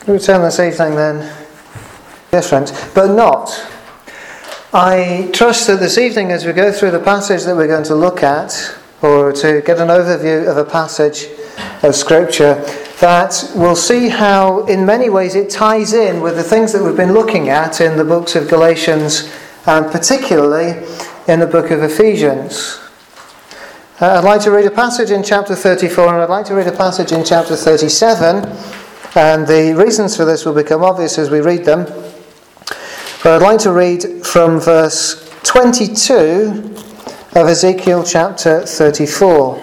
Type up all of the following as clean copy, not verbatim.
We return this evening then, different, but not. I trust that this evening, as we go through the passage that we're going to look at, or to get an overview of a passage of Scripture, that we'll see how in many ways it ties in with the things that we've been looking at in the books of Galatians and particularly in the book of Ephesians. I'd like to read a passage in chapter 34 and I'd like to read a passage in chapter 37, and the reasons for this will become obvious as we read them. But I'd like to read from verse 22 of Ezekiel chapter 34.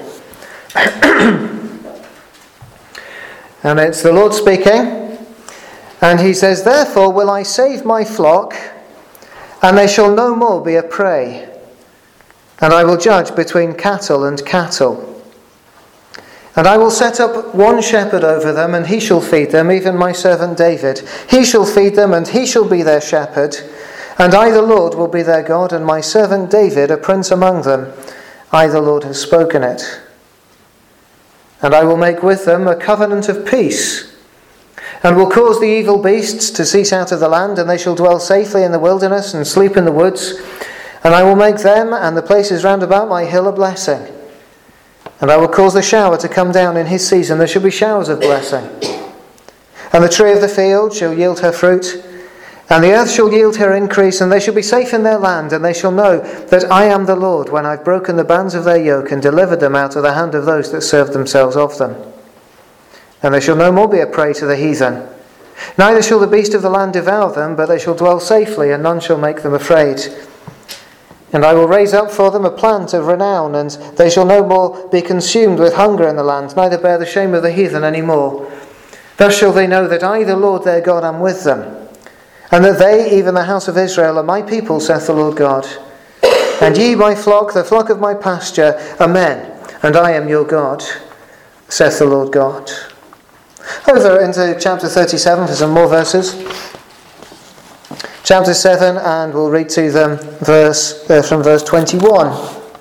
And it's the Lord speaking, and he says, "Therefore will I save my flock, and they shall no more be a prey. And I will judge between cattle and cattle. And I will set up one shepherd over them, and he shall feed them, even my servant David. He shall feed them, and he shall be their shepherd. And I, the Lord, will be their God, and my servant David, a prince among them. I, the Lord, have spoken it. And I will make with them a covenant of peace, and will cause the evil beasts to cease out of the land, and they shall dwell safely in the wilderness and sleep in the woods. And I will make them and the places round about my hill a blessing. And I will cause the shower to come down in his season. There shall be showers of blessing. And the tree of the field shall yield her fruit, and the earth shall yield her increase, and they shall be safe in their land, and they shall know that I am the Lord, when I've broken the bands of their yoke and delivered them out of the hand of those that served themselves of them. And they shall no more be a prey to the heathen. Neither shall the beast of the land devour them, but they shall dwell safely, and none shall make them afraid. And I will raise up for them a plant of renown, and they shall no more be consumed with hunger in the land, neither bear the shame of the heathen any more. Thus shall they know that I, the Lord their God, am with them, and that they, even the house of Israel, are my people, saith the Lord God. And ye, my flock, the flock of my pasture, are men, and I am your God, saith the Lord God." Over into chapter 37 for some more verses. Chapter 7, and we'll read to them from verse 21.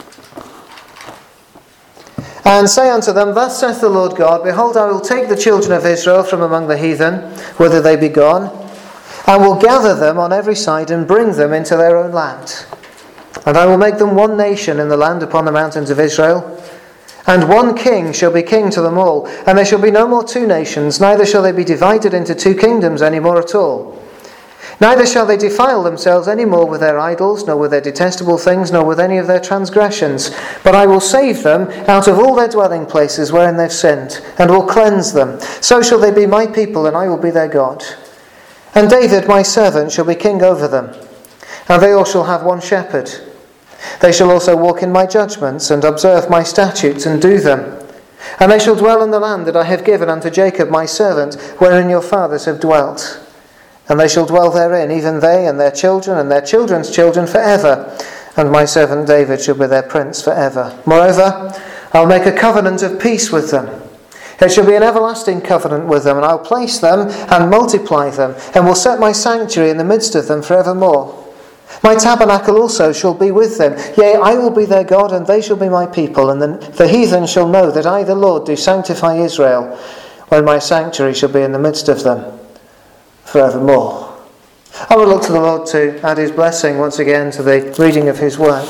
"And say unto them, Thus saith the Lord God, Behold, I will take the children of Israel from among the heathen, whither they be gone, and will gather them on every side, and bring them into their own land. And I will make them one nation in the land upon the mountains of Israel, and one king shall be king to them all. And there shall be no more two nations, neither shall they be divided into two kingdoms any more at all. Neither shall they defile themselves any more with their idols, nor with their detestable things, nor with any of their transgressions. But I will save them out of all their dwelling places wherein they've sinned, and will cleanse them. So shall they be my people, and I will be their God. And David my servant shall be king over them, and they all shall have one shepherd. They shall also walk in my judgments, and observe my statutes, and do them. And they shall dwell in the land that I have given unto Jacob my servant, wherein your fathers have dwelt. And they shall dwell therein, even they and their children and their children's children forever. And my servant David shall be their prince forever. Moreover, I'll make a covenant of peace with them. It shall be an everlasting covenant with them, and I'll place them and multiply them, and will set my sanctuary in the midst of them forevermore. My tabernacle also shall be with them. Yea, I will be their God, and they shall be my people. And the heathen shall know that I, the Lord, do sanctify Israel, when my sanctuary shall be in the midst of them forevermore." I will look to the Lord to add his blessing once again to the reading of his word.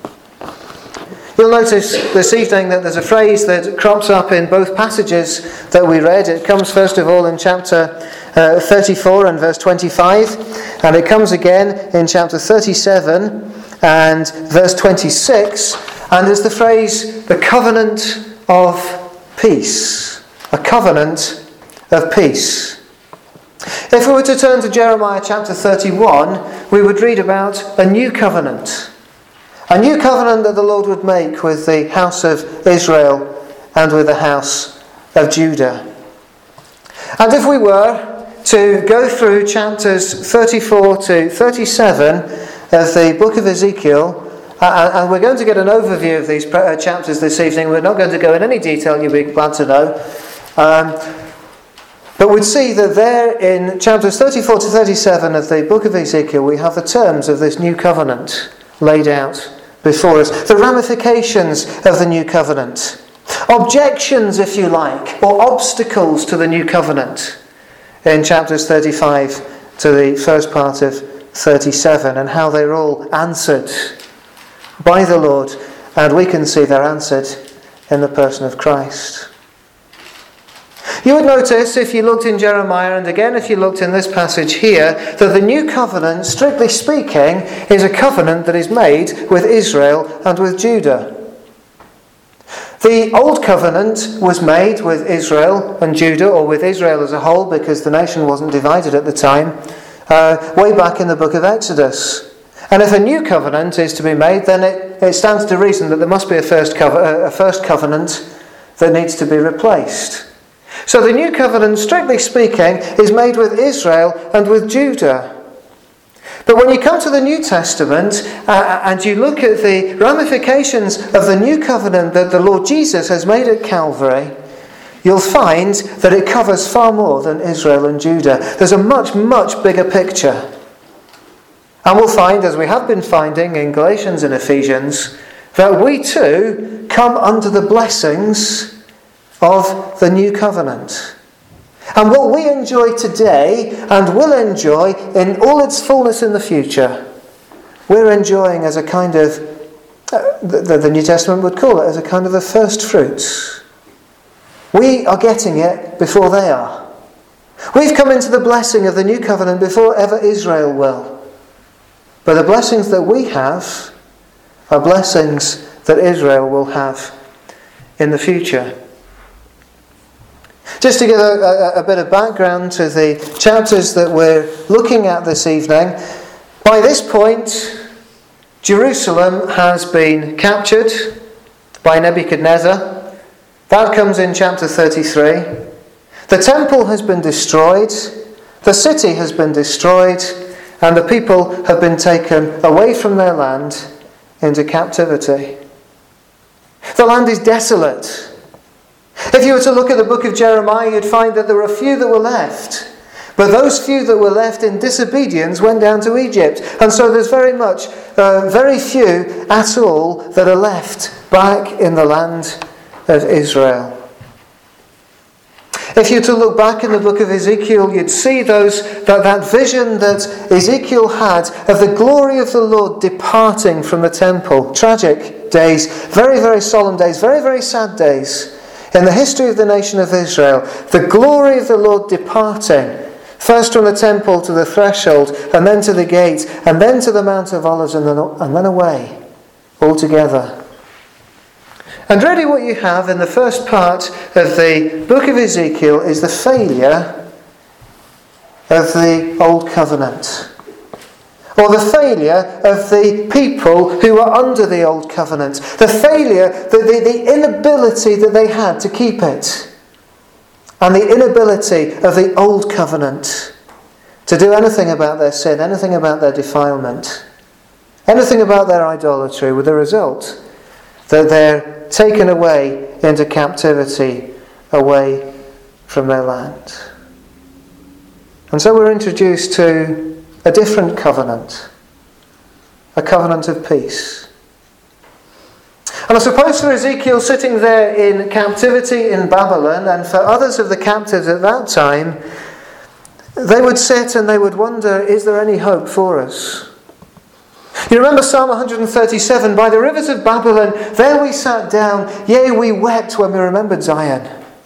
You'll notice this evening that there's a phrase that crops up in both passages that we read. It comes first of all in chapter 34 and verse 25, and it comes again in chapter 37 and verse 26, and there's the phrase, the covenant of peace. A covenant of peace. If we were to turn to Jeremiah chapter 31, we would read about a new covenant. A new covenant that the Lord would make with the house of Israel and with the house of Judah. And if we were to go through chapters 34 to 37 of the book of Ezekiel, and we're going to get an overview of these chapters this evening. We're not going to go in any detail, you'll be glad to know. But we'd see that there in chapters 34 to 37 of the book of Ezekiel, we have the terms of this new covenant laid out before us. The ramifications of the new covenant. Objections, if you like, or obstacles to the new covenant. in chapters 35 to the first part of 37, and how they're all answered by the Lord, and we can see they're answered in the person of Christ. You would notice, if you looked in Jeremiah, and again if you looked in this passage here, that the new covenant, strictly speaking, is a covenant that is made with Israel and with Judah. The old covenant was made with Israel and Judah, or with Israel as a whole, because the nation wasn't divided at the time, way back in the book of Exodus. And if a new covenant is to be made, then it stands to reason that there must be a first covenant that needs to be replaced. So the new covenant, strictly speaking, is made with Israel and with Judah. But when you come to the New Testament and you look at the ramifications of the new covenant that the Lord Jesus has made at Calvary, you'll find that it covers far more than Israel and Judah. There's a much, much bigger picture. And we'll find, as we have been finding in Galatians and Ephesians, that we too come under the blessings of the new covenant. And what we enjoy today and will enjoy in all its fullness in the future, we're enjoying as a kind of, the New Testament would call it, as a kind of the first fruits. We are getting it before they are. We've come into the blessing of the new covenant before ever Israel will. But the blessings that we have are blessings that Israel will have in the future. Just to give a bit of background to the chapters that we're looking at this evening, by this point, Jerusalem has been captured by Nebuchadnezzar. That comes in chapter 33. The temple has been destroyed, the city has been destroyed, and the people have been taken away from their land into captivity. The land is desolate. If you were to look at the book of Jeremiah, you'd find that there were a few that were left. But those few that were left in disobedience went down to Egypt. And so there's very few at all that are left back in the land of Israel. If you were to look back in the book of Ezekiel, you'd see that vision that Ezekiel had of the glory of the Lord departing from the temple. Tragic days, very, very solemn days, very, very sad days. In the history of the nation of Israel, the glory of the Lord departing, first from the temple to the threshold, and then to the gate, and then to the Mount of Olives, and then away altogether. And really what you have in the first part of the book of Ezekiel is the failure of the Old Covenant. Or the failure of the people who were under the Old Covenant. The failure, the inability that they had to keep it. And the inability of the Old Covenant to do anything about their sin, anything about their defilement, anything about their idolatry, with the result that they're taken away into captivity, away from their land. And so we're introduced to a different covenant, a covenant of peace. And I suppose for Ezekiel sitting there in captivity in Babylon, and for others of the captives at that time, they would sit and they would wonder, is there any hope for us? You remember Psalm 137, by the rivers of Babylon, there we sat down, yea, we wept when we remembered Zion.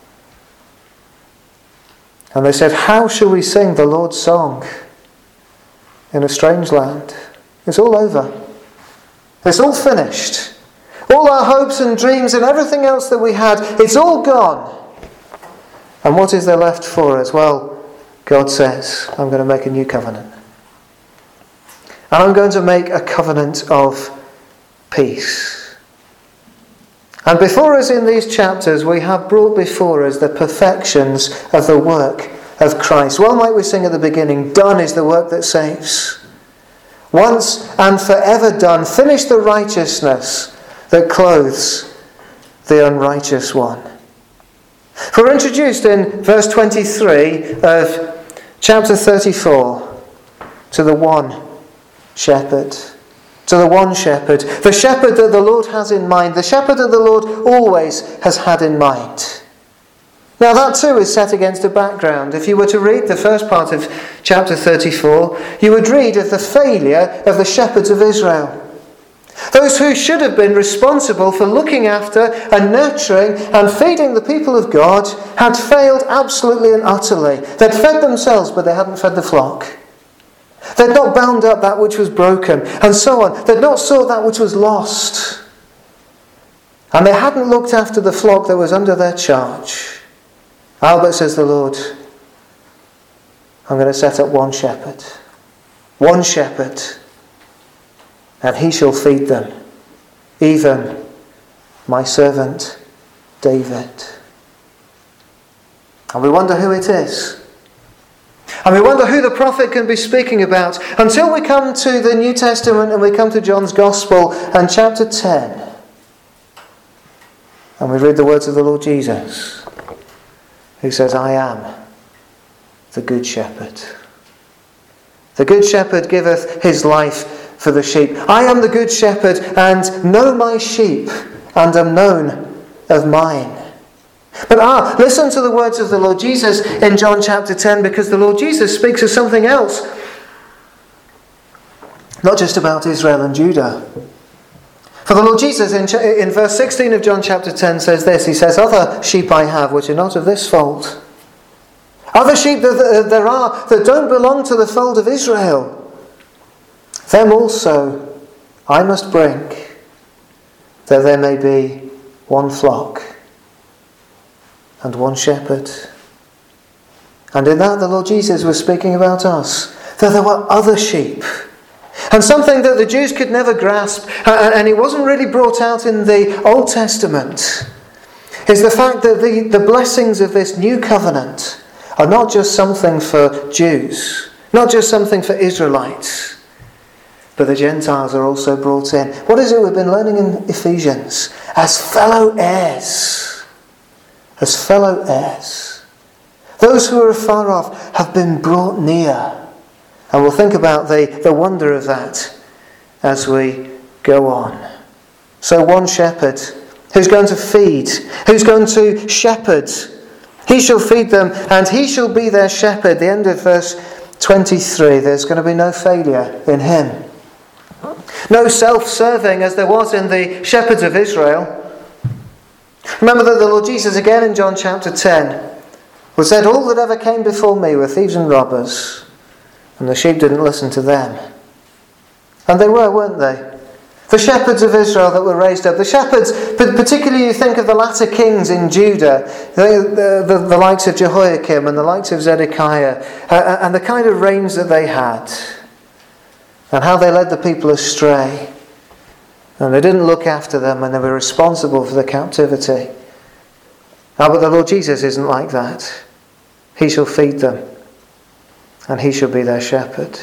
And they said, how shall we sing the Lord's song in a strange land? It's all over. It's all finished. All our hopes and dreams and everything else that we had, it's all gone. And what is there left for us? Well, God says, I'm going to make a new covenant. And I'm going to make a covenant of peace. And before us in these chapters, we have brought before us the perfections of the work of Christ. Well might we sing at the beginning, done is the work that saves. Once and forever done, finished the righteousness that clothes the unrighteous one. We're introduced in verse 23 of chapter 34 to the one shepherd. To the one shepherd. The shepherd that the Lord has in mind. The shepherd that the Lord always has had in mind. Now that too is set against a background. If you were to read the first part of chapter 34, you would read of the failure of the shepherds of Israel. Those who should have been responsible for looking after and nurturing and feeding the people of God had failed absolutely and utterly. They'd fed themselves, but they hadn't fed the flock. They'd not bound up that which was broken, and so on. They'd not sought that which was lost. And they hadn't looked after the flock that was under their charge. Albert, says the Lord, I'm going to set up one shepherd. One shepherd. And he shall feed them, even my servant David. And we wonder who it is. And we wonder who the prophet can be speaking about until we come to the New Testament and we come to John's Gospel and chapter 10. And we read the words of the Lord Jesus, who says, I am the good shepherd. The good shepherd giveth his life for the sheep. I am the good shepherd, and know my sheep, and am known of mine. But listen to the words of the Lord Jesus in John chapter 10, because the Lord Jesus speaks of something else. Not just about Israel and Judah. For the Lord Jesus in verse 16 of John chapter 10 says this. He says, other sheep I have which are not of this fold. Other sheep that there are that don't belong to the fold of Israel. Them also I must bring, that there may be one flock and one shepherd. And in that the Lord Jesus was speaking about us, that there were other sheep. And something that the Jews could never grasp, and it wasn't really brought out in the Old Testament, is the fact that the blessings of this new covenant are not just something for Jews, not just something for Israelites, but the Gentiles are also brought in. What is it we've been learning in Ephesians? As fellow heirs. As fellow heirs. Those who are afar off have been brought near. And we'll think about the wonder of that as we go on. So one shepherd who's going to feed, who's going to shepherd. He shall feed them and he shall be their shepherd. The end of verse 23. There's going to be no failure in him. No self-serving as there was in the shepherds of Israel. Remember that the Lord Jesus again in John chapter 10 was said, all that ever came before me were thieves and robbers, and the sheep didn't listen to them. And they were, weren't they? The shepherds of Israel that were raised up. The shepherds, particularly you think of the latter kings in Judah, the likes of Jehoiakim and the likes of Zedekiah, and the kind of reigns that they had. And how they led the people astray. And they didn't look after them and they were responsible for the captivity. But the Lord Jesus isn't like that. He shall feed them. And he shall be their shepherd.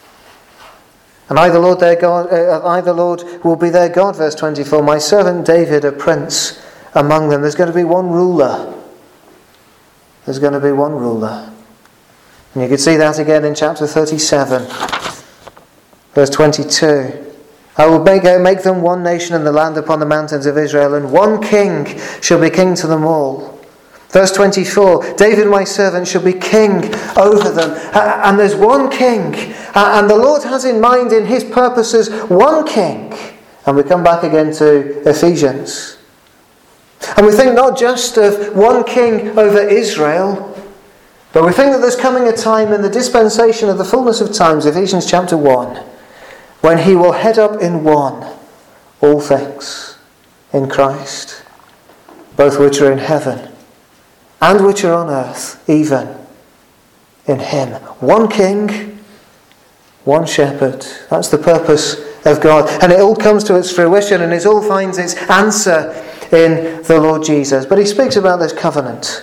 And I, the Lord, their God, I, the Lord, will be their God, verse 24. My servant David, a prince among them. There's going to be one ruler. There's going to be one ruler. And you can see that again in chapter 37. Verse 22. I will make them one nation in the land upon the mountains of Israel, and one king shall be king to them all. Verse 24, David my servant shall be king over them. And there's one king. And the Lord has in mind in his purposes one king. And we come back again to Ephesians. And we think not just of one king over Israel, but we think that there's coming a time in the dispensation of the fullness of times, Ephesians chapter 1, when he will head up in one all things in Christ, both which are in heaven and which are on earth, even in him. One king, one shepherd. That's the purpose of God. And it all comes to its fruition and it all finds its answer in the Lord Jesus. But he speaks about this covenant.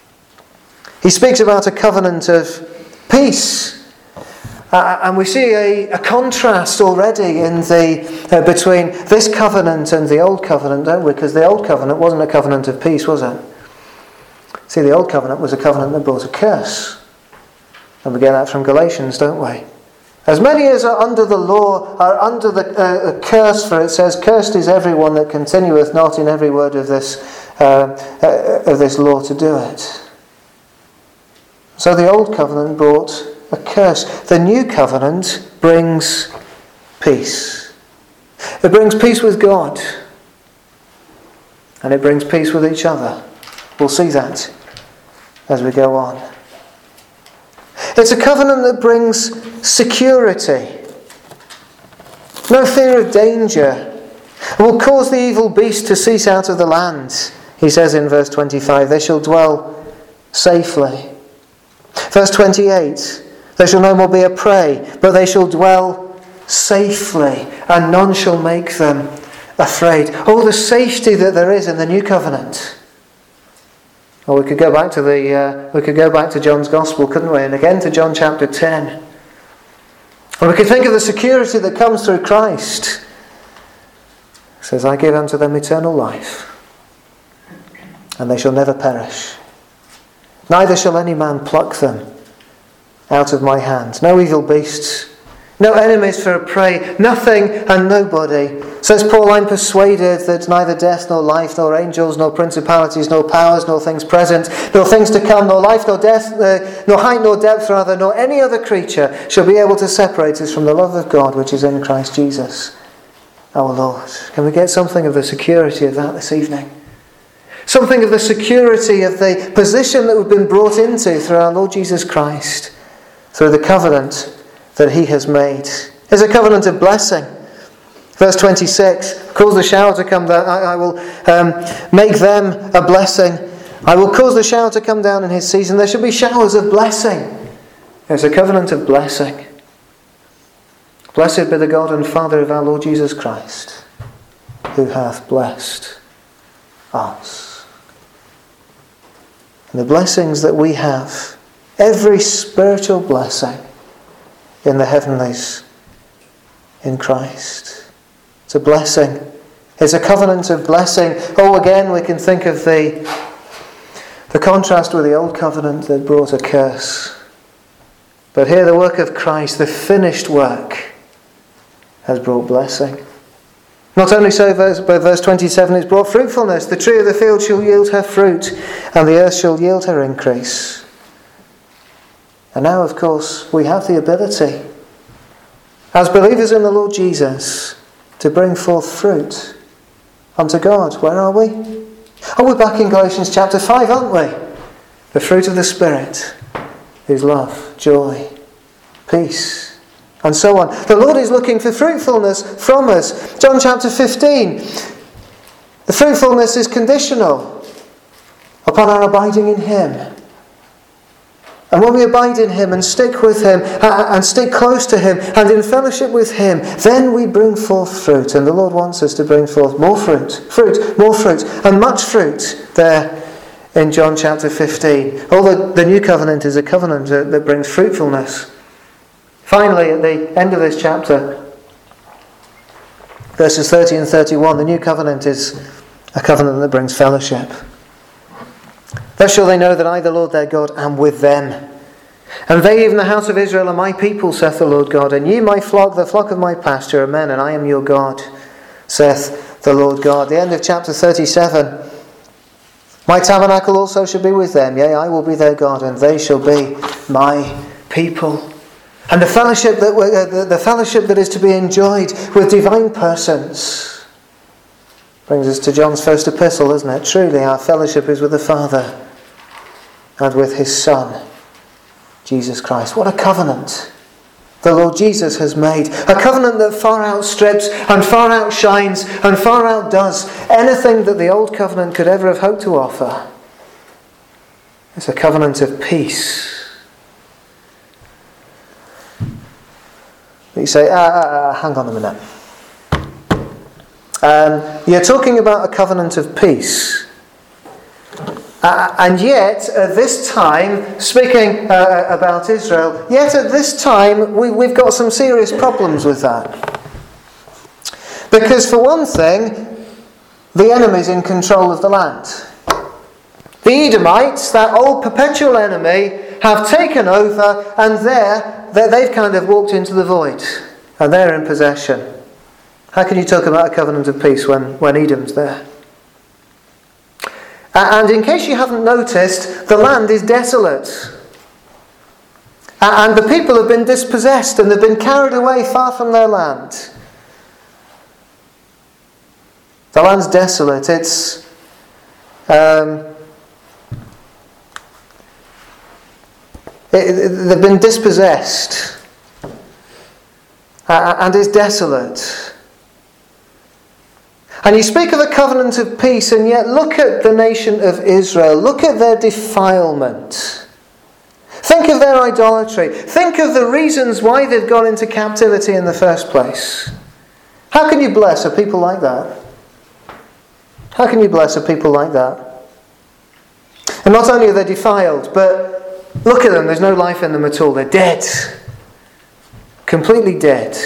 He speaks about a covenant of peace. And we see a contrast already in between this covenant and the old covenant, don't we? Because the old covenant wasn't a covenant of peace, was it? See, the old covenant was a covenant that brought a curse. And we get that from Galatians, don't we? As many as are under the law are under the curse, for it says, cursed is everyone that continueth not in every word of this of this law to do it. So the old covenant brought a curse. The new covenant brings peace. It brings peace with God. And it brings peace with each other. We'll see that as we go on. It's a covenant that brings security. No fear of danger. It will cause the evil beast to cease out of the land. He says in verse 25, they shall dwell safely. Verse 28, they shall no more be a prey, but they shall dwell safely, and none shall make them afraid. Oh, the safety that there is in the new covenant. Or we could go back to John's Gospel, couldn't we? And again to John chapter 10. Or we could think of the security that comes through Christ. It says, I give unto them eternal life, and they shall never perish. Neither shall any man pluck them out of my hand. No evil beasts, no enemies for a prey, nothing and nobody. Says Paul, I'm persuaded that neither death, nor life, nor angels, nor principalities, nor powers, nor things present, nor things to come, nor life, nor death, nor height, nor depth, rather, nor any other creature shall be able to separate us from the love of God which is in Christ Jesus, our Lord. Can we get something of the security of that this evening? Something of the security of the position that we've been brought into through our Lord Jesus Christ, through the covenant that He has made. It's a covenant of blessing. Verse 26, cause the shower to come down. I will make them a blessing. I will cause the shower to come down in His season. There shall be showers of blessing. It's a covenant of blessing. Blessed be the God and Father of our Lord Jesus Christ, who hath blessed us. And the blessings that we have, every spiritual blessing in the heavenlies in Christ. It's a blessing. It's a covenant of blessing. Oh, again, we can think of the contrast with the old covenant that brought a curse. But here the work of Christ, the finished work, has brought blessing. Not only so, but verse 27, it's brought fruitfulness. The tree of the field shall yield her fruit, and the earth shall yield her increase. And now, of course, we have the ability, as believers in the Lord Jesus, to bring forth fruit unto God. Where are we? Oh, we're back in Galatians chapter 5, aren't we? The fruit of the Spirit is love, joy, peace, and so on. The Lord is looking for fruitfulness from us. John chapter 15. The fruitfulness is conditional upon our abiding in Him. And when we abide in Him and stick with Him and stick close to Him and in fellowship with Him, then we bring forth fruit. And the Lord wants us to bring forth more fruit, and much fruit there in John chapter 15. Although the new covenant is a covenant that brings fruitfulness. Finally, at the end of this chapter, verses 30 and 31, the new covenant is a covenant that brings fellowship. Thus shall they know that I, the Lord their God, am with them. And they, even the house of Israel, are my people, saith the Lord God. And ye, my flock, the flock of my pasture, are men, and I am your God, saith the Lord God. The end of chapter 37. My tabernacle also shall be with them. Yea, I will be their God, and they shall be my people. And the fellowship that is to be enjoyed with divine persons brings us to John's first epistle, isn't it? Truly, our fellowship is with the Father and with His Son, Jesus Christ. What a covenant the Lord Jesus has made. A covenant that far outstrips and far outshines and far outdoes anything that the old covenant could ever have hoped to offer. It's a covenant of peace. You say, hang on a minute. You're talking about a covenant of peace. And yet, at this time, speaking about Israel, yet at this time, we've got some serious problems with that. Because for one thing, the enemy's in control of the land. The Edomites, that old perpetual enemy, have taken over, and they've kind of walked into the void, and they're in possession. How can you talk about a covenant of peace when Edom's there? And in case you haven't noticed, the land is desolate. And the people have been dispossessed and they've been carried away far from their land. The land's desolate. They've been dispossessed. And it's desolate. And you speak of a covenant of peace, and yet look at the nation of Israel. Look at their defilement. Think of their idolatry. Think of the reasons why they've gone into captivity in the first place. How can you bless a people like that? How can you bless a people like that? And not only are they defiled, but look at them, there's no life in them at all. They're dead. Completely dead.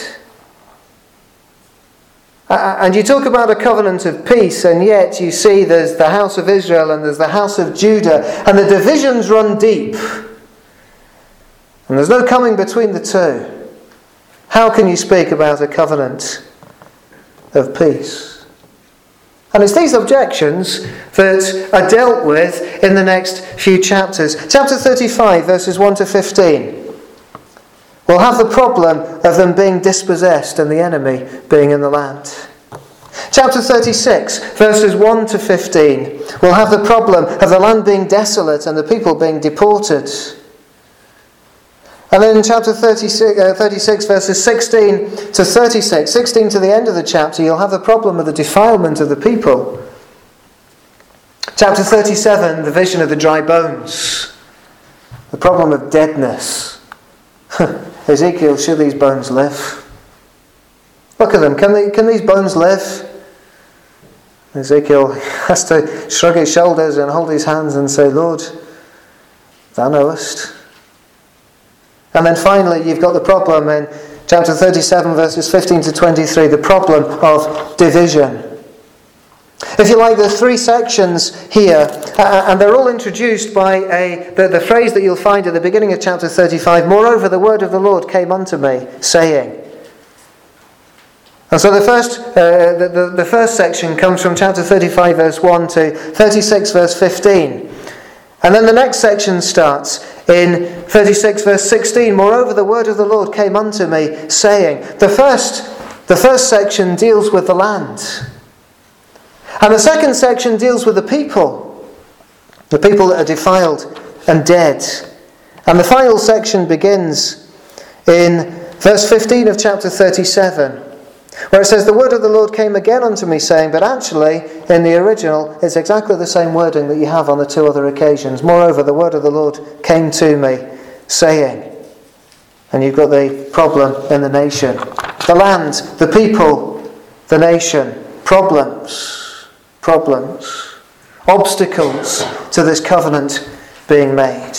And you talk about a covenant of peace, and yet you see there's the house of Israel and there's the house of Judah, and the divisions run deep. And there's no coming between the two. How can you speak about a covenant of peace? And it's these objections that are dealt with in the next few chapters. Chapter 35, verses 1 to 15. We'll have the problem of them being dispossessed and the enemy being in the land. Chapter 36, verses 1 to 15. We'll have the problem of the land being desolate and the people being deported. And then in chapter 36, verses 16 to 36, 16 to the end of the chapter, you'll have the problem of the defilement of the people. Chapter 37, the vision of the dry bones. The problem of deadness. Ezekiel, should these bones live? Look at them. Can these bones live? Ezekiel has to shrug his shoulders and hold his hands and say, Lord, thou knowest. And then finally, you've got the problem in chapter 37, verses 15 to 23, the problem of division. If you like, there's three sections here, and they're all introduced by the phrase that you'll find at the beginning of chapter 35, moreover, the word of the Lord came unto me, saying. And so the first section comes from chapter 35, verse 1 to 36, verse 15. And then the next section starts in 36, verse 16, moreover, the word of the Lord came unto me, saying. The first section deals with the land. And the second section deals with the people that are defiled and dead. And the final section begins in verse 15 of chapter 37, where it says, the word of the Lord came again unto me, saying, but actually, in the original, it's exactly the same wording that you have on the two other occasions. Moreover, the word of the Lord came to me, saying. And you've got the problem in the nation. The land, the people, the nation. Problems. Obstacles to this covenant being made.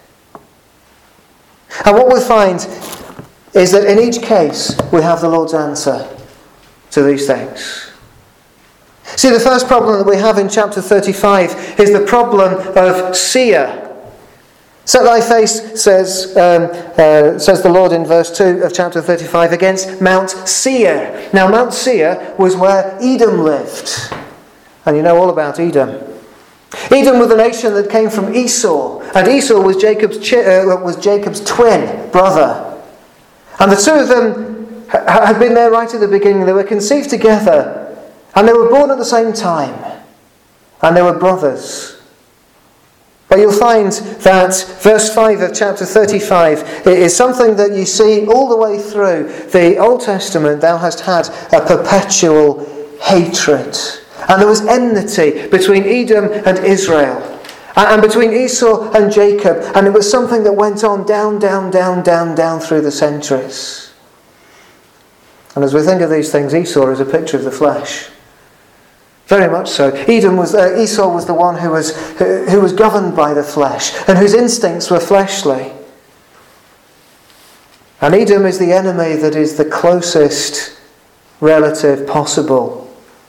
And what we find is that in each case we have the Lord's answer to these things. See, the first problem that we have in chapter 35 is the problem of Seir. Set thy face, says the Lord in verse 2 of chapter 35, against Mount Seir. Now Mount Seir was where Edom lived. And you know all about Edom. Edom was a nation that came from Esau. And Esau was Jacob's twin brother. And the two of them had been there right at the beginning. They were conceived together. And they were born at the same time. And they were brothers. But you'll find that verse 5 of chapter 35 is something that you see all the way through the Old Testament. Thou hast had a perpetual hatred. And there was enmity between Edom and Israel. And between Esau and Jacob. And it was something that went on down through the centuries. And as we think of these things, Esau is a picture of the flesh. Very much so. Esau was the one who was governed by the flesh. And whose instincts were fleshly. And Edom is the enemy that is the closest relative possible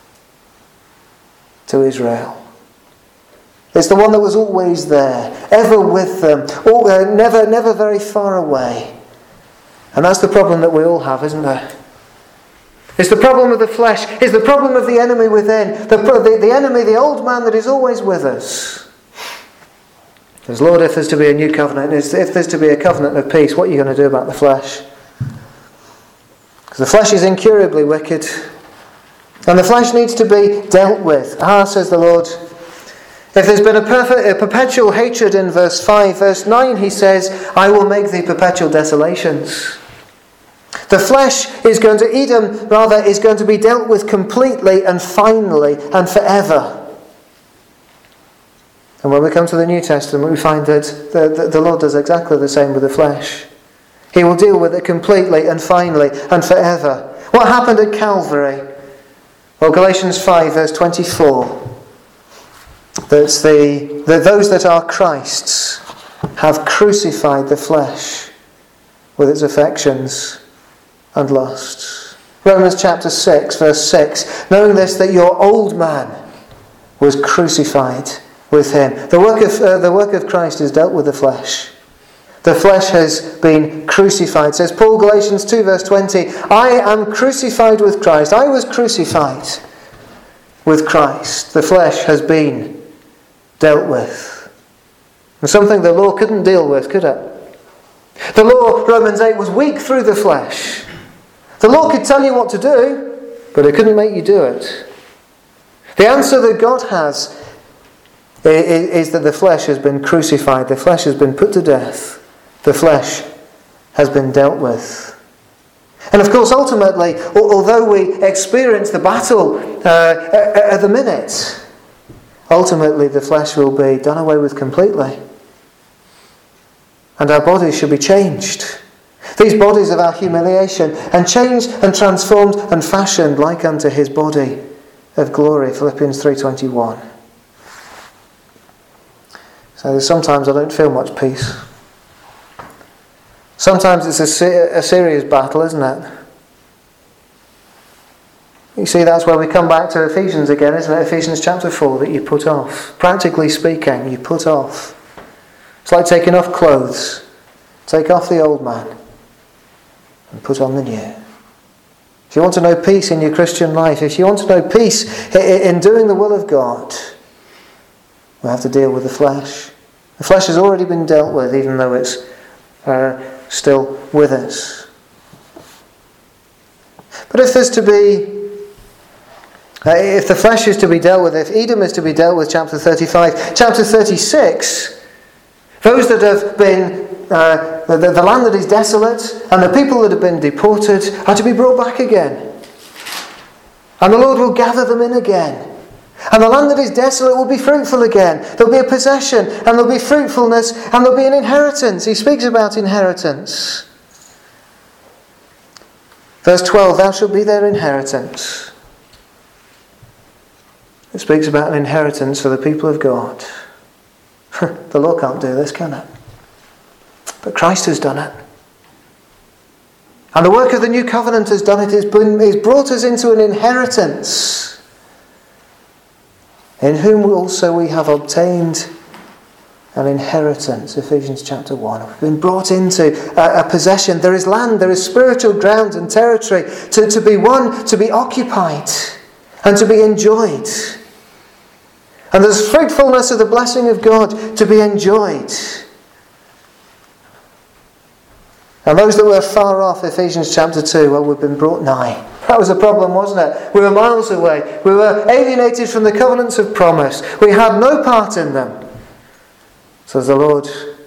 to Israel. It's the one that was always there, ever with them, never very far away. And that's the problem that we all have, isn't there? It's the problem of the flesh. It's the problem of the enemy within. The enemy, the old man that is always with us. As Lord, if there's to be a new covenant, if there's to be a covenant of peace, what are you going to do about the flesh? Because the flesh is incurably wicked. And the flesh needs to be dealt with. Says the Lord. If there's been a perpetual hatred in verse 5, verse 9 he says, I will make thee perpetual desolations. The flesh is going to, Edom rather, is going to be dealt with completely and finally and forever. And when we come to the New Testament, we find that the Lord does exactly the same with the flesh. He will deal with it completely and finally and forever. What happened at Calvary? Well, Galatians 5 verse 24. That those that are Christ's have crucified the flesh with its affections and lusts. Romans chapter 6 verse 6. Knowing this, that your old man was crucified with him. The work of Christ is dealt with the flesh. The flesh has been crucified. Says Paul, Galatians 2 verse 20, I am crucified with Christ. I was crucified with Christ. The flesh has been dealt with. And something the law couldn't deal with, could it? The law, Romans 8, was weak through the flesh. The law could tell you what to do, but it couldn't make you do it. The answer that God has is that the flesh has been crucified. The flesh has been put to death. The flesh has been dealt with. And of course, ultimately, although we experience the battle at the minute, ultimately the flesh will be done away with completely. And our bodies should be changed. These bodies of our humiliation, and changed and transformed and fashioned like unto his body of glory. Philippians 3:21. So sometimes I don't feel much peace. Sometimes it's a serious battle, isn't it? You see, that's where we come back to Ephesians again, isn't it? Ephesians chapter 4, that you put off. Practically speaking, you put off. It's like taking off clothes. Take off the old man and put on the new. If you want to know peace in your Christian life, if you want to know peace in doing the will of God, we have to deal with the flesh. The flesh has already been dealt with, even though it's still with us. But if there's to be, if the flesh is to be dealt with, if Edom is to be dealt with, chapter 35, chapter 36, those that have been, the land that is desolate and the people that have been deported are to be brought back again. And the Lord will gather them in again. And the land that is desolate will be fruitful again. There'll be a possession, and there'll be fruitfulness, and there'll be an inheritance. He speaks about inheritance. Verse 12, thou shalt be their inheritance. It speaks about an inheritance for the people of God. The law can't do this, can it? But Christ has done it. And the work of the new covenant has done it. It's brought us into an inheritance, in whom also we have obtained an inheritance. Ephesians chapter 1. We've been brought into a possession. There is land, there is spiritual ground and territory to be won, to be occupied, and to be enjoyed. And there's fruitfulness of the blessing of God to be enjoyed. And those that were far off, Ephesians chapter 2, well, we've been brought nigh. That was a problem, wasn't it? We were miles away. We were alienated from the covenants of promise. We had no part in them. Says the Lord,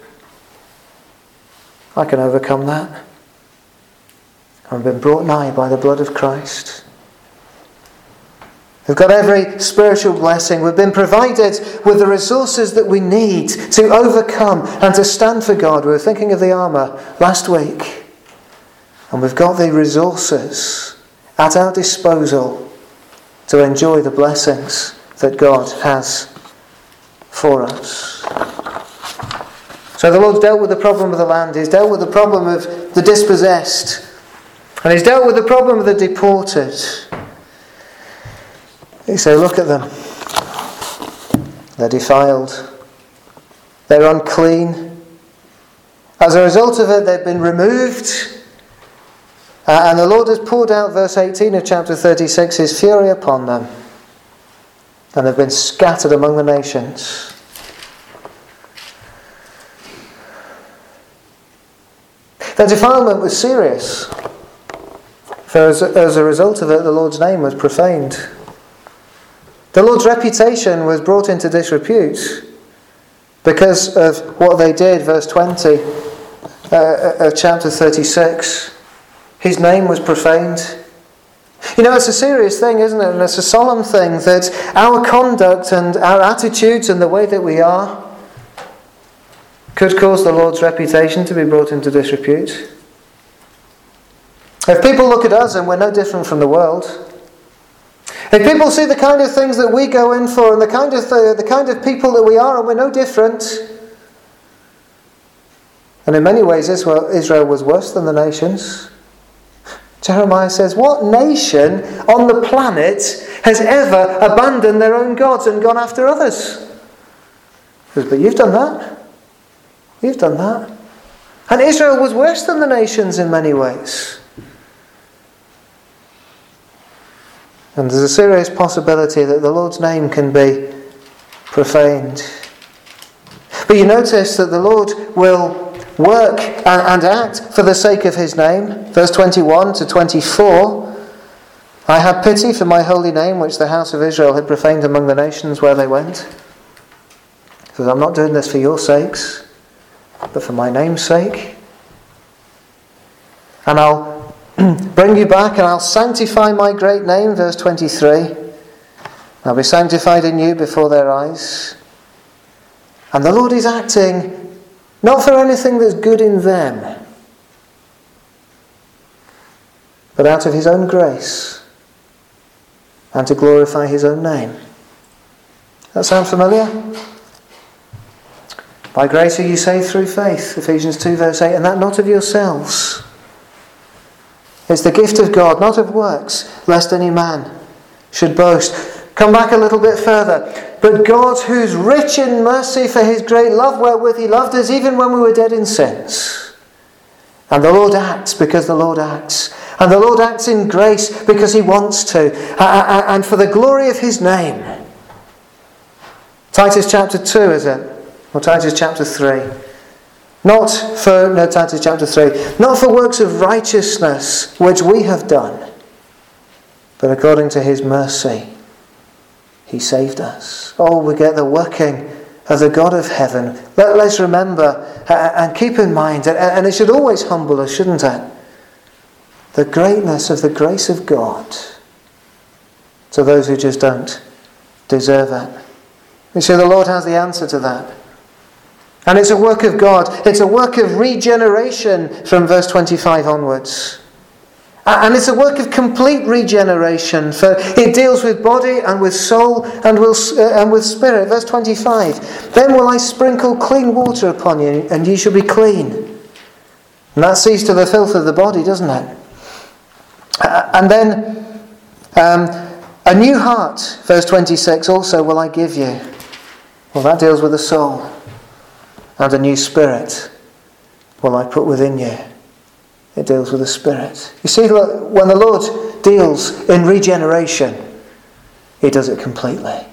I can overcome that. I've been brought nigh by the blood of Christ. We've got every spiritual blessing. We've been provided with the resources that we need to overcome and to stand for God. We were thinking of the armour last week. And we've got the resources at our disposal to enjoy the blessings that God has for us. So the Lord's dealt with the problem of the land. He's dealt with the problem of the dispossessed. And He's dealt with the problem of the deported. You say, look at them. They're defiled. They're unclean. As a result of it, they've been removed. And the Lord has poured out, verse 18 of chapter 36, his fury upon them. And they've been scattered among the nations. Their defilement was serious. For as a result of it, the Lord's name was profaned. The Lord's reputation was brought into disrepute because of what they did, verse 20 of chapter 36. His name was profaned. You know, it's a serious thing, isn't it? And it's a solemn thing that our conduct and our attitudes and the way that we are could cause the Lord's reputation to be brought into disrepute. If people look at us and we're no different from the world, if people see the kind of things that we go in for and the kind of people that we are and we're no different, and in many ways Israel was worse than the nations. Jeremiah says, what nation on the planet has ever abandoned their own gods and gone after others? He says, but you've done that. You've done that. And Israel was worse than the nations in many ways. And there's a serious possibility that the Lord's name can be profaned. But you notice that the Lord will work and act for the sake of his name. Verse 21 to 24. I had pity for my holy name, which the house of Israel had profaned among the nations where they went. He says, I'm not doing this for your sakes, but for my name's sake. And I'll bring you back and I'll sanctify my great name, verse 23. I'll be sanctified in you before their eyes. And the Lord is acting not for anything that's good in them, but out of his own grace and to glorify his own name. That sound familiar? By grace are you saved through faith, Ephesians 2 verse 8, and that not of yourselves. It's the gift of God, not of works, lest any man should boast. Come back a little bit further. But God, who's rich in mercy for his great love wherewith he loved us, even when we were dead in sins. And the Lord acts because the Lord acts. And the Lord acts in grace because he wants to. And for the glory of his name. Titus chapter 2, is it? Or Titus chapter 3. Titus chapter 3. Not for works of righteousness which we have done, but according to his mercy he saved us. Oh, we get the working of the God of heaven. Let's remember and keep in mind, and it should always humble us, shouldn't it? The greatness of the grace of God to those who just don't deserve it. You see, the Lord has the answer to that. And it's a work of God. It's a work of regeneration from verse 25 onwards. And it's a work of complete regeneration. For it deals with body and with soul and with spirit. Verse 25. Then will I sprinkle clean water upon you, and ye shall be clean. And that sees to the filth of the body, doesn't it? And then a new heart, verse 26, also will I give you. Well, that deals with the soul. And a new spirit will I put within you. It deals with the spirit. You see, when the Lord deals in regeneration, he does it completely.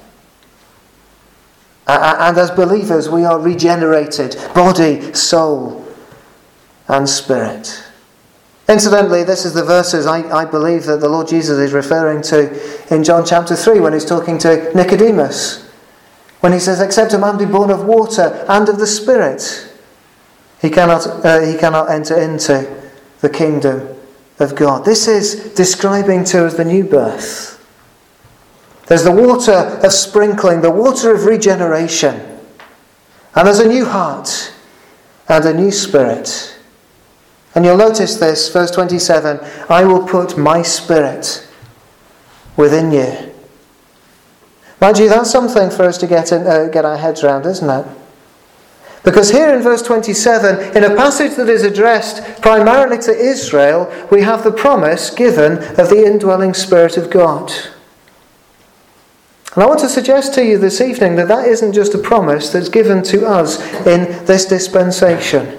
And as believers, we are regenerated, body, soul, and spirit. Incidentally, this is the verses I believe that the Lord Jesus is referring to in John chapter 3 when he's talking to Nicodemus. When he says, except a man be born of water and of the Spirit, he cannot enter into the kingdom of God. This is describing to us the new birth. There's the water of sprinkling, the water of regeneration. And there's a new heart and a new spirit. And you'll notice this, verse 27, I will put my spirit within you. Mind you, that's something for us to get our heads around, isn't it? Because here in verse 27, in a passage that is addressed primarily to Israel, we have the promise given of the indwelling Spirit of God. And I want to suggest to you this evening that isn't just a promise that's given to us in this dispensation.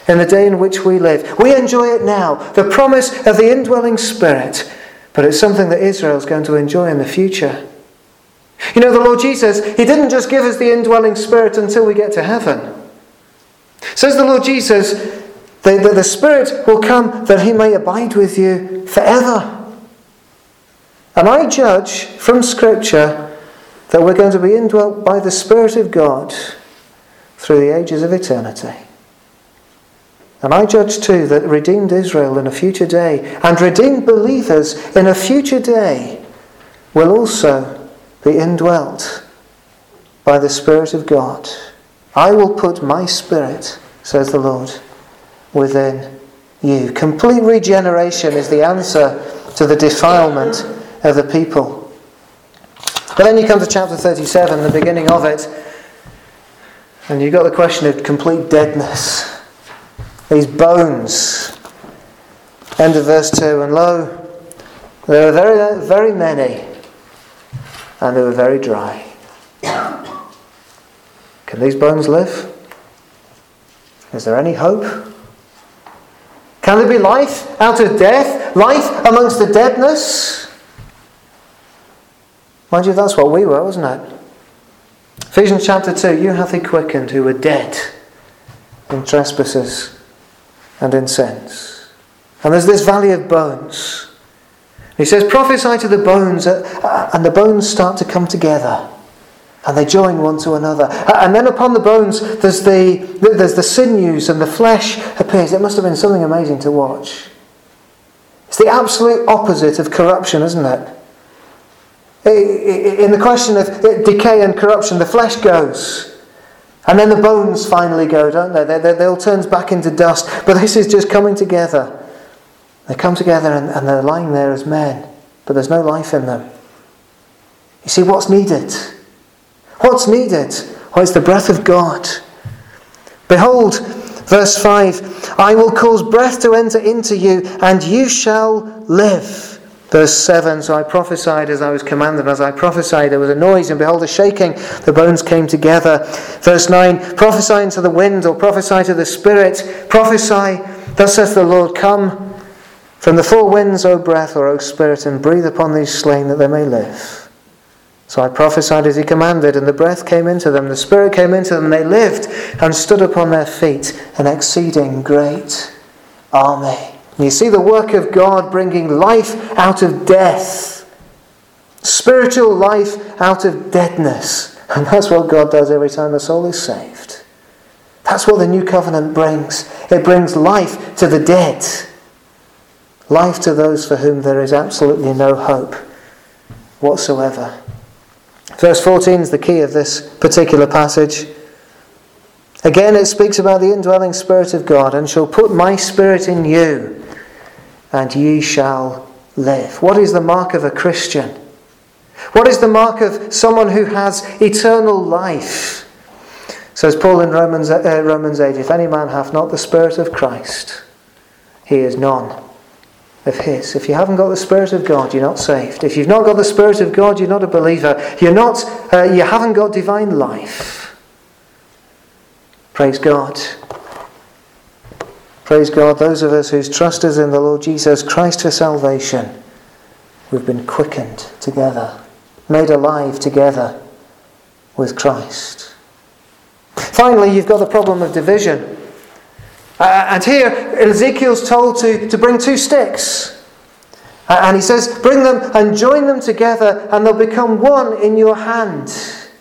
in the day in which we live. We enjoy it now, the promise of the indwelling Spirit, but it's something that Israel's going to enjoy in the future. You know, the Lord Jesus, He didn't just give us the indwelling Spirit until we get to heaven. Says the Lord Jesus, the Spirit will come that He may abide with you forever. And I judge from Scripture that we're going to be indwelt by the Spirit of God through the ages of eternity. And I judge too that redeemed Israel in a future day and redeemed believers in a future day will also be indwelt by the Spirit of God. I will put my Spirit, says the Lord, within you. Complete regeneration is the answer to the defilement of the people. But then you come to chapter 37, the beginning of it, and you've got the question of complete deadness. These bones. End of verse 2. And lo, there were very, very many, and they were very dry. Can these bones live? Is there any hope? Can there be life out of death? Life amongst the deadness? Mind you, that's what we were, wasn't it? Ephesians chapter 2, you hath He quickened who were dead in trespasses and in sins. And there's this valley of bones. He says, prophesy to the bones, and the bones start to come together. And they join one to another. And then upon the bones, there's the sinews and the flesh appears. It must have been something amazing to watch. It's the absolute opposite of corruption, isn't it? In the question of decay and corruption, the flesh goes. And then the bones finally go, don't they? They all turn back into dust. But this is just coming together. They come together and they're lying there as men. But there's no life in them. You see, what's needed? What's needed? Oh, it's the breath of God. Behold, verse 5, I will cause breath to enter into you, and you shall live. Verse 7, so I prophesied as I was commanded. As I prophesied, there was a noise, and behold, a shaking. The bones came together. Verse 9, prophesy into the wind, or prophesy to the Spirit. Prophesy, thus saith the Lord, come from the four winds, O breath, or O Spirit, and breathe upon these slain that they may live. So I prophesied as He commanded, and the breath came into them, the Spirit came into them, and they lived and stood upon their feet, an exceeding great army. And you see the work of God bringing life out of death, spiritual life out of deadness. And that's what God does every time the soul is saved. That's what the new covenant brings. It brings life to the dead, life to those for whom there is absolutely no hope whatsoever. Verse 14 is the key of this particular passage. Again, it speaks about the indwelling Spirit of God, and shall put my Spirit in you, and ye shall live. What is the mark of a Christian? What is the mark of someone who has eternal life? Says Paul in Romans 8, if any man hath not the Spirit of Christ, he is none of His. If you haven't got the Spirit of God, you're not saved. If you've not got the Spirit of God, you're not a believer. You haven't got divine life. Praise God. Praise God, those of us whose trust is in the Lord Jesus Christ for salvation, we've been quickened together, made alive together with Christ. Finally, you've got the problem of division. And here, Ezekiel's told to bring two sticks. And he says, bring them and join them together, and they'll become one in your hand.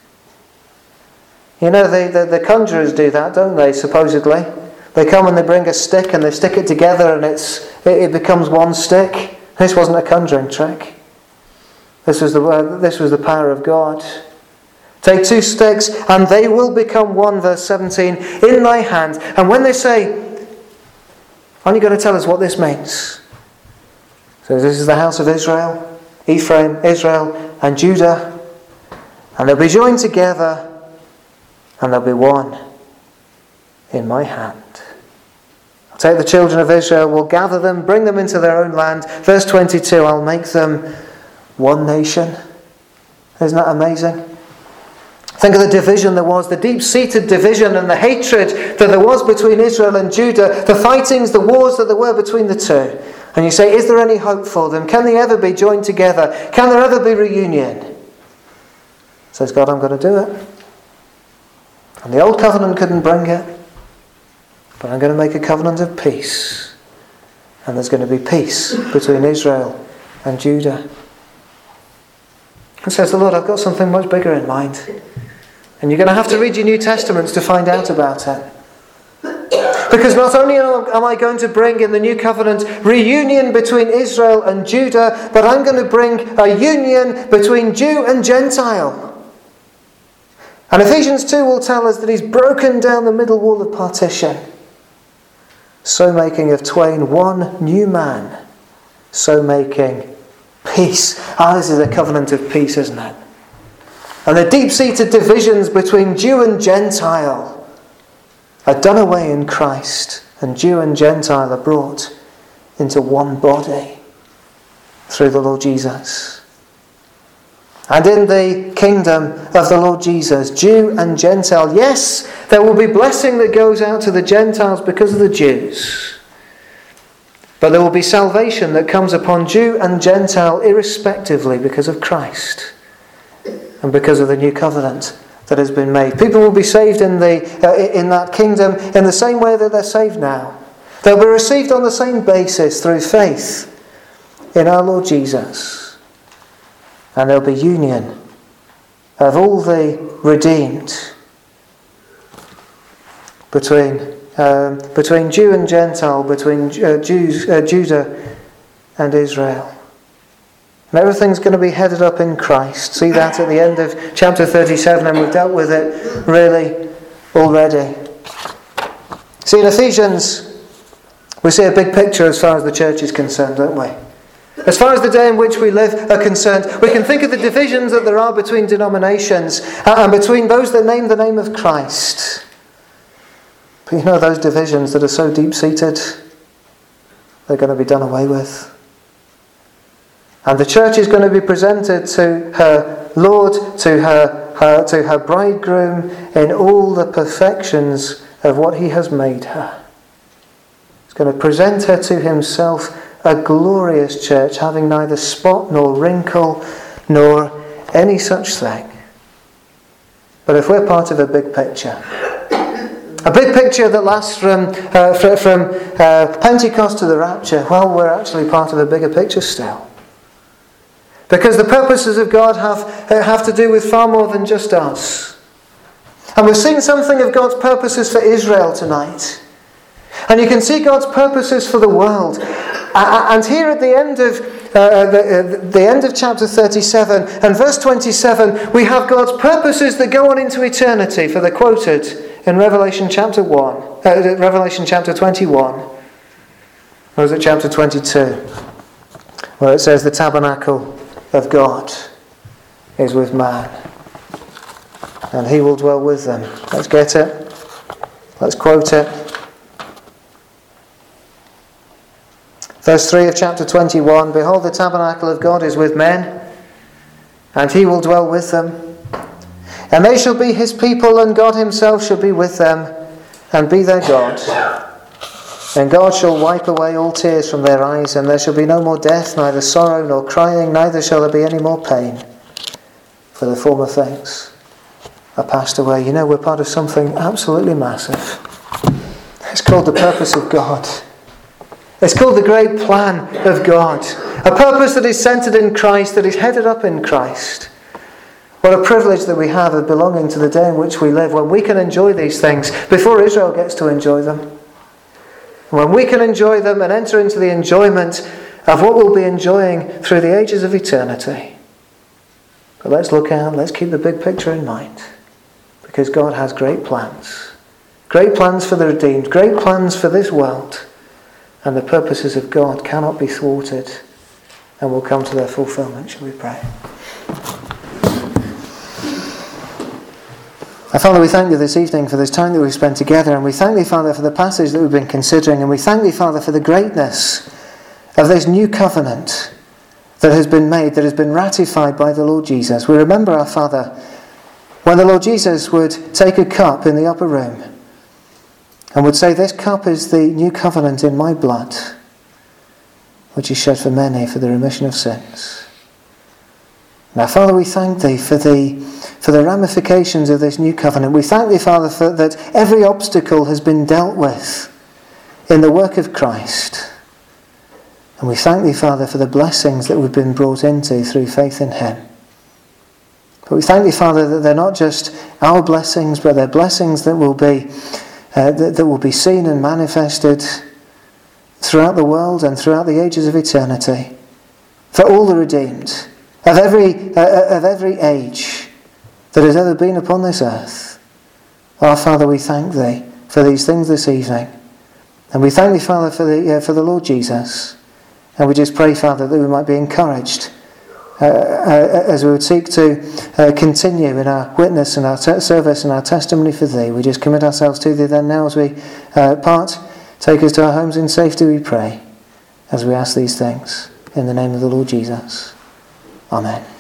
You know, the conjurers do that, don't they, supposedly? They come and they bring a stick and they stick it together and it becomes one stick. This wasn't a conjuring trick. This was the power of God. Take two sticks and they will become one, verse 17, in thy hand. And when they say, aren't you going to tell us what this means? So this is the house of Israel, Ephraim, Israel, and Judah. And they'll be joined together, and they'll be one in my hand. I'll take the children of Israel, will gather them, bring them into their own land. Verse 22, I'll make them one nation. Isn't that amazing? Think of the division there was, the deep-seated division and the hatred that there was between Israel and Judah, the fightings, the wars that there were between the two. And you say, is there any hope for them? Can they ever be joined together? Can there ever be reunion? Says God, I'm going to do it. And the old covenant couldn't bring it. But I'm going to make a covenant of peace. And there's going to be peace between Israel and Judah. And says the Lord, I've got something much bigger in mind. And you're going to have to read your New Testaments to find out about it. Because not only am I going to bring in the New Covenant reunion between Israel and Judah, but I'm going to bring a union between Jew and Gentile. And Ephesians 2 will tell us that he's broken down the middle wall of partition, so making of twain one new man, so making peace. This is a covenant of peace, isn't it? And the deep-seated divisions between Jew and Gentile are done away in Christ, and Jew and Gentile are brought into one body through the Lord Jesus. And in the kingdom of the Lord Jesus, Jew and Gentile, yes, there will be blessing that goes out to the Gentiles because of the Jews. But there will be salvation that comes upon Jew and Gentile irrespectively because of Christ and because of the new covenant that has been made. People will be saved in that kingdom in the same way that they're saved now. They'll be received on the same basis through faith in our Lord Jesus. And there'll be union of all the redeemed between Jew and Gentile, between Judah and Israel. And everything's going to be headed up in Christ. See that at the end of chapter 37, and we've dealt with it really already. See, in Ephesians, we see a big picture as far as the church is concerned, don't we? As far as the day in which we live are concerned, we can think of the divisions that there are between denominations and between those that name the name of Christ. But you know, those divisions that are so deep-seated, they're going to be done away with. And the church is going to be presented to her Lord, to her bridegroom in all the perfections of what he has made her. He's going to present her to himself, a glorious church, having neither spot nor wrinkle nor any such thing. But if we're part of a big picture that lasts from Pentecost to the rapture, well, we're actually part of a bigger picture still. Because the purposes of God have to do with far more than just us. And we've seen something of God's purposes for Israel tonight. And you can see God's purposes for the world. And here at the end of chapter 37 and verse 27, we have God's purposes that go on into eternity, for they're quoted in Revelation chapter 21. Or is it chapter 22? Where it says the tabernacle of God is with man, and he will dwell with them. Let's get it. Let's quote it. Verse 3 of chapter 21, behold, the tabernacle of God is with men, and he will dwell with them. And they shall be his people, and God himself shall be with them, and be their God. And God shall wipe away all tears from their eyes, and there shall be no more death, neither sorrow nor crying, neither shall there be any more pain. For the former things are passed away. You know, we're part of something absolutely massive. It's called the purpose of God. It's called the great plan of God. A purpose that is centered in Christ, that is headed up in Christ. What a privilege that we have of belonging to the day in which we live, when we can enjoy these things before Israel gets to enjoy them. When we can enjoy them and enter into the enjoyment of what we'll be enjoying through the ages of eternity. But let's look out, let's keep the big picture in mind. Because God has great plans. Great plans for the redeemed, great plans for this world. And the purposes of God cannot be thwarted and will come to their fulfillment. Shall we pray? Father, we thank you this evening for this time that we've spent together, and we thank thee, Father, for the passage that we've been considering, and we thank thee, Father, for the greatness of this new covenant that has been made, that has been ratified by the Lord Jesus. We remember, our Father, When the Lord Jesus would take a cup in the upper room and would say, "This cup is the new covenant in my blood, which is shed for many for the remission of sins." Now, Father, we thank Thee for the ramifications of this new covenant. We thank Thee, Father, for that every obstacle has been dealt with in the work of Christ. And we thank Thee, Father, for the blessings that we've been brought into through faith in Him. But we thank Thee, Father, that they're not just our blessings, but they're blessings that will be seen and manifested throughout the world and throughout the ages of eternity for all the redeemed of every age that has ever been upon this earth. Our Father, we thank Thee for these things this evening, and we thank Thee, Father, for the Lord Jesus, and we just pray, Father, that we might be encouraged as we would seek to continue in our witness and our service and our testimony for Thee. We just commit ourselves to Thee then now as we part. Take us to our homes in safety, we pray, as we ask these things in the name of the Lord Jesus. Amen.